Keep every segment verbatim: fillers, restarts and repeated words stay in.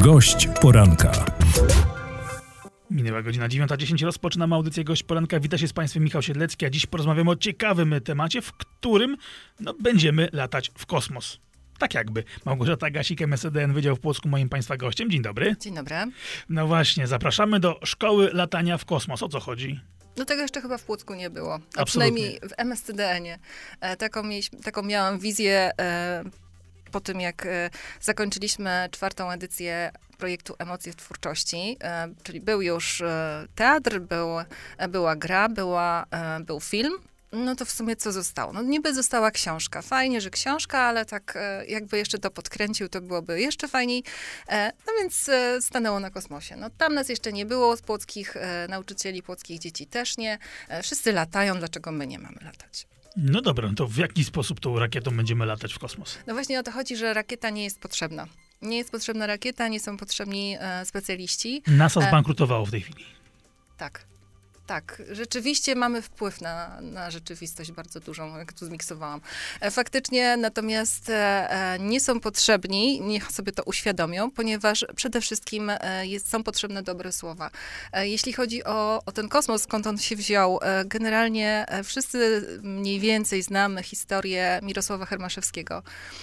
Gość poranka. Minęła godzina dziewiąta dziesięć, rozpoczynamy audycję Gość Poranka. Wita się z Państwem Michał Siedlecki, a dziś porozmawiamy o ciekawym temacie, w którym no, będziemy latać w kosmos. Tak jakby. Małgorzata Gasik, M S D N, Wydział w Płocku, moim Państwa gościem. Dzień dobry. Dzień dobry. No właśnie, zapraszamy do Szkoły Latania w Kosmos. O co chodzi? No tego jeszcze chyba w Płocku nie było. A Absolutnie. przynajmniej w M S D N-ie. E, taką, mieliśmy, taką miałam wizję e, po tym, jak e, zakończyliśmy czwartą edycję projektu Emocje w twórczości, e, czyli był już e, teatr, był, e, była gra, była, e, był film. No to w sumie co zostało? No niby została książka. Fajnie, że książka, ale tak e, jakby jeszcze to podkręcił, to byłoby jeszcze fajniej. E, no więc e, stanęło na kosmosie. No tam nas jeszcze nie było, z płockich e, nauczycieli, płockich dzieci też nie. E, wszyscy latają, dlaczego my nie mamy latać? No dobra, to w jaki sposób tą rakietą będziemy latać w kosmos? No właśnie o to chodzi, że rakieta nie jest potrzebna. Nie jest potrzebna rakieta, nie są potrzebni e, specjaliści. NASA E, zbankrutowało w tej chwili. tak. Tak, rzeczywiście mamy wpływ na, na rzeczywistość bardzo dużą, jak tu zmiksowałam. E, faktycznie natomiast e, nie są potrzebni, niech sobie to uświadomią, ponieważ przede wszystkim e, jest, są potrzebne dobre słowa. E, jeśli chodzi o, o ten kosmos, skąd on się wziął, e, generalnie e, wszyscy mniej więcej znamy historię Mirosława Hermaszewskiego.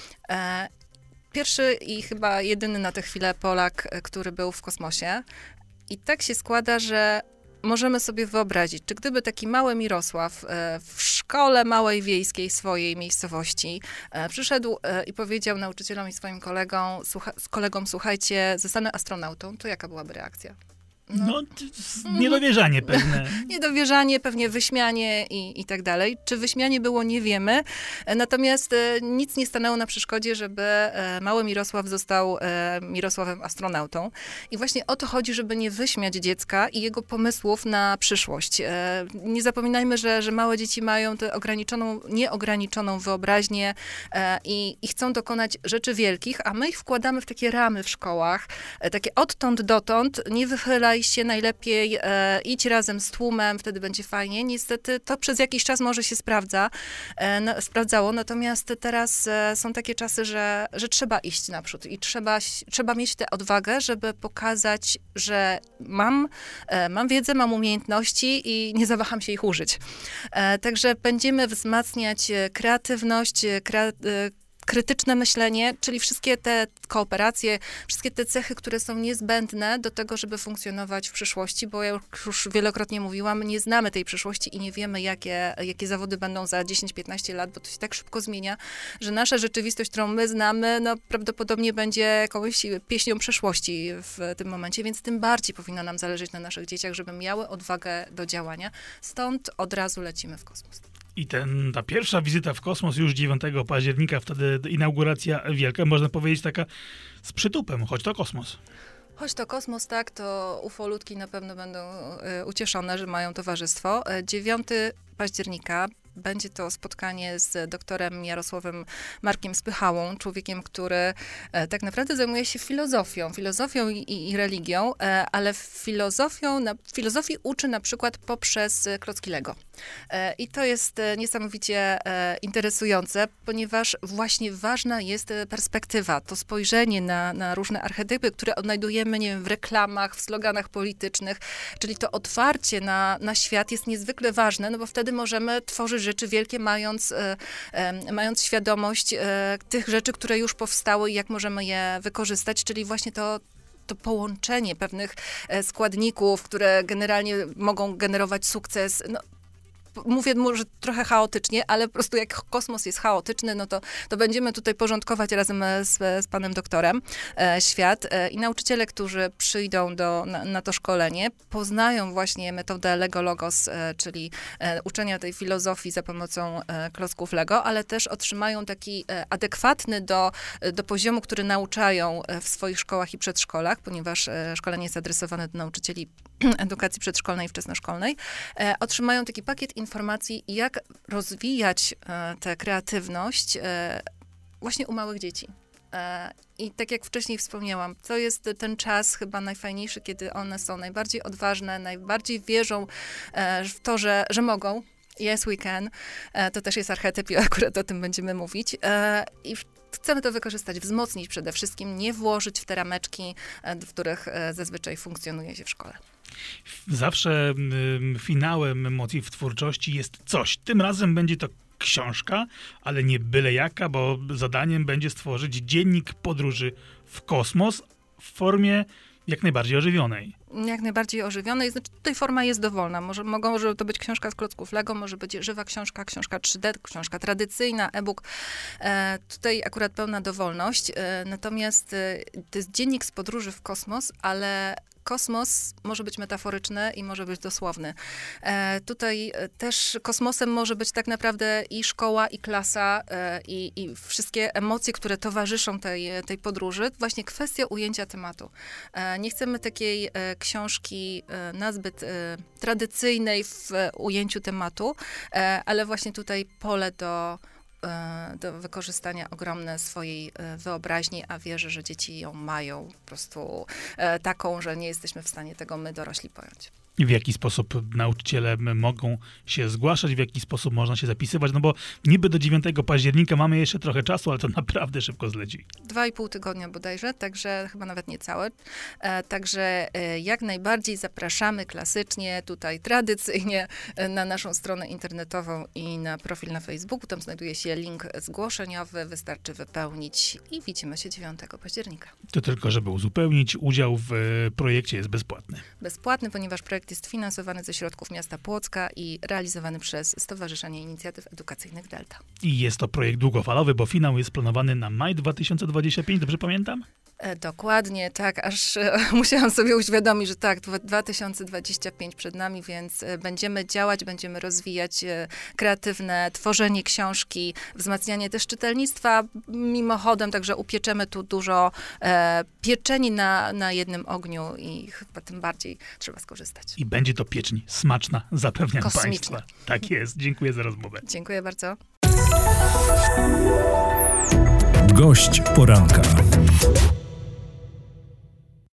E, pierwszy i chyba jedyny na tę chwilę Polak, e, który był w kosmosie. I tak się składa, że możemy sobie wyobrazić, czy gdyby taki mały Mirosław e, w szkole małej wiejskiej swojej miejscowości e, przyszedł e, i powiedział nauczycielom i swoim kolegom, słucha, z kolegom, słuchajcie, zostanę astronautą, to jaka byłaby reakcja? No, no niedowierzanie pewne. Niedowierzanie, pewnie wyśmianie i, i tak dalej. Czy wyśmianie było, nie wiemy. Natomiast e, nic nie stanęło na przeszkodzie, żeby e, mały Mirosław został e, Mirosławem astronautą. I właśnie o to chodzi, żeby nie wyśmiać dziecka i jego pomysłów na przyszłość. E, nie zapominajmy, że, że małe dzieci mają tę ograniczoną, nieograniczoną wyobraźnię e, i, i chcą dokonać rzeczy wielkich, a my ich wkładamy w takie ramy w szkołach, e, takie odtąd dotąd, nie wychylaj się najlepiej, e, idź razem z tłumem, wtedy będzie fajnie. Niestety to przez jakiś czas może się sprawdza, e, no, sprawdzało, natomiast teraz e, są takie czasy, że, że trzeba iść naprzód i trzeba, trzeba mieć tę odwagę, żeby pokazać, że mam, e, mam wiedzę, mam umiejętności i nie zawaham się ich użyć. E, także będziemy wzmacniać kreatywność, kre, e, krytyczne myślenie, czyli wszystkie te kooperacje, wszystkie te cechy, które są niezbędne do tego, żeby funkcjonować w przyszłości, bo ja już wielokrotnie mówiłam, nie znamy tej przyszłości i nie wiemy, jakie, jakie zawody będą za dziesięć piętnaście lat, bo to się tak szybko zmienia, że nasza rzeczywistość, którą my znamy, no prawdopodobnie będzie jakąś pieśnią przeszłości w tym momencie, więc tym bardziej powinno nam zależeć na naszych dzieciach, żeby miały odwagę do działania. Stąd od razu lecimy w kosmos. I ten, ta pierwsza wizyta w kosmos już dziewiątego października, wtedy inauguracja wielka, można powiedzieć taka z przytupem, choć to kosmos. Choć to kosmos, tak, to ufolutki na pewno będą y, ucieszone, że mają towarzystwo. dziewiątego października będzie to spotkanie z doktorem Jarosławem Markiem Spychałą, człowiekiem, który e, tak naprawdę zajmuje się filozofią, filozofią i, i, i religią, e, ale filozofią, na, filozofii uczy na przykład poprzez klocki Lego. E, I to jest e, niesamowicie e, interesujące, ponieważ właśnie ważna jest perspektywa, to spojrzenie na, na różne archetypy, które odnajdujemy, nie wiem, w reklamach, w sloganach politycznych, czyli to otwarcie na, na świat jest niezwykle ważne, no bo wtedy możemy tworzyć rzeczy wielkie, mając, e, e, mając świadomość e, tych rzeczy, które już powstały i jak możemy je wykorzystać, czyli właśnie to to połączenie pewnych e, składników, które generalnie mogą generować sukces. No, mówię może trochę chaotycznie, ale po prostu jak kosmos jest chaotyczny, no to, to będziemy tutaj porządkować razem z, z panem doktorem e, świat. E, I nauczyciele, którzy przyjdą do, na, na to szkolenie, poznają właśnie metodę Lego Logos, e, czyli e, uczenia tej filozofii za pomocą e, klocków Lego, ale też otrzymają taki e, adekwatny do, do poziomu, który nauczają w swoich szkołach i przedszkolach, ponieważ e, szkolenie jest adresowane do nauczycieli edukacji przedszkolnej i wczesnoszkolnej, e, otrzymają taki pakiet informacji, jak rozwijać e, tę kreatywność e, właśnie u małych dzieci. E, I tak jak wcześniej wspomniałam, to jest ten czas chyba najfajniejszy, kiedy one są najbardziej odważne, najbardziej wierzą e, w to, że, że mogą. Yes, we can. E, to też jest archetyp i akurat o tym będziemy mówić. E, I w chcemy to wykorzystać, wzmocnić przede wszystkim, nie włożyć w te rameczki, w których zazwyczaj funkcjonuje się w szkole. Zawsze y, finałem emocji w twórczości jest coś. Tym razem będzie to książka, ale nie byle jaka, bo zadaniem będzie stworzyć dziennik podróży w kosmos w formie jak najbardziej ożywionej. Jak najbardziej ożywionej. Znaczy, tutaj forma jest dowolna. Może, mogą, może to być książka z klocków Lego, może być żywa książka, książka trzy D, książka tradycyjna, e-book. E, tutaj akurat pełna dowolność. E, natomiast e, to jest dziennik z podróży w kosmos, ale kosmos może być metaforyczny i może być dosłowny. E, tutaj też kosmosem może być tak naprawdę i szkoła, i klasa, e, i, i wszystkie emocje, które towarzyszą tej, tej podróży. Właśnie kwestia ujęcia tematu. E, nie chcemy takiej e, książki e, nazbyt e, tradycyjnej w ujęciu tematu, e, ale właśnie tutaj pole do do wykorzystania ogromne swojej wyobraźni, a wierzę, że dzieci ją mają po prostu taką, że nie jesteśmy w stanie tego my dorośli pojąć. W jaki sposób nauczyciele mogą się zgłaszać, w jaki sposób można się zapisywać, no bo niby do dziewiątego października mamy jeszcze trochę czasu, ale to naprawdę szybko zleci. Dwa i pół tygodnia bodajże, także chyba nawet nie całe. E, także e, jak najbardziej zapraszamy klasycznie, tutaj tradycyjnie e, na naszą stronę internetową i na profil na Facebooku. Tam znajduje się link zgłoszeniowy, wystarczy wypełnić i widzimy się dziewiątego października. To tylko, żeby uzupełnić, udział w projekcie jest bezpłatny. Bezpłatny, ponieważ projekt jest finansowany ze środków miasta Płocka i realizowany przez Stowarzyszenie Inicjatyw Edukacyjnych Delta. I jest to projekt długofalowy, bo finał jest planowany na maj dwa tysiące dwudziesty piąty, dobrze pamiętam? E, dokładnie, tak, aż e, musiałam sobie uświadomić, że tak, dwa tysiące dwudziesty piąty przed nami, więc e, będziemy działać, będziemy rozwijać e, kreatywne tworzenie książki, wzmacnianie też czytelnictwa mimochodem, także upieczemy tu dużo e, pieczeni na, na jednym ogniu i chyba tym bardziej trzeba skorzystać. I będzie to pieczeń smaczna, zapewniam Kosmiczna. Państwa. Tak jest, dziękuję za rozmowę. Dziękuję bardzo. Gość poranka.